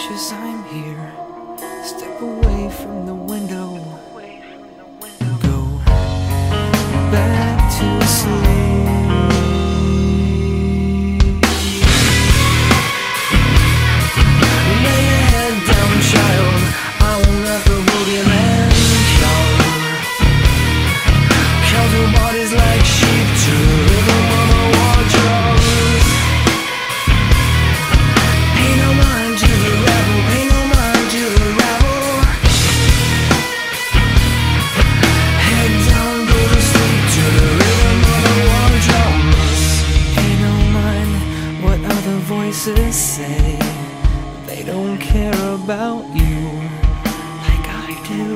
conscious I'm here. Step away from the window. Go back to sleep. Lay your head down, child. I won't let the boogeyman count your bodies like sheep to the rhythm of the war drums. Pay no mind to the rebel, pay no mind to the rebel. Head down, go to sleep to the rhythm of the war drums. Pay no mind what other voices say. They don't care about you like I do.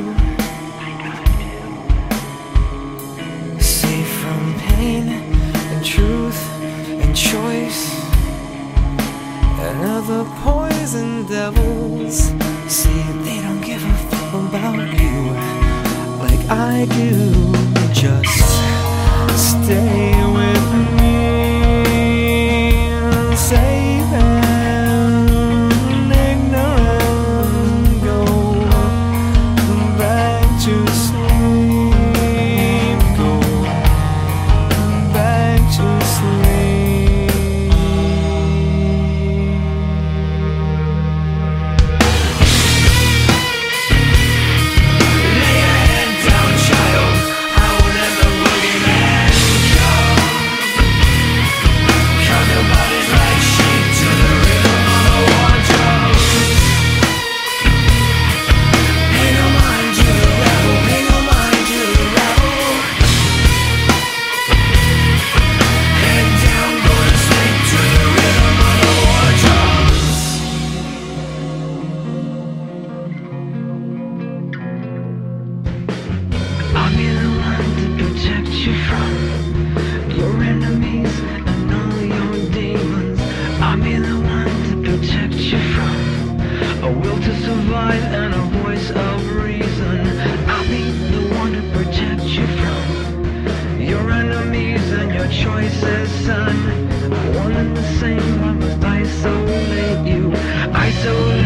Safe from pain and truth and choice and other poison devils. See, they don't give a fuck about you like I do. Just stay with me, safe and ignorant. Go back to sleep. Go back to sleep. Lay your head down, child. I will let the boogeyman come. Count your bodies like sheep to the rhythm of the war drums. Pay no mind to the rebel, pay no mind to the rebel. Head down, go to sleep to the rhythm of the war drums. I'll be the one to protect you from your enemies and all your demons. I'll be the one to protect you from a will to survive and a voice of reason. I'll be the one to protect you from your enemies and your choices, son. One and the same, I must isolate you. Isolate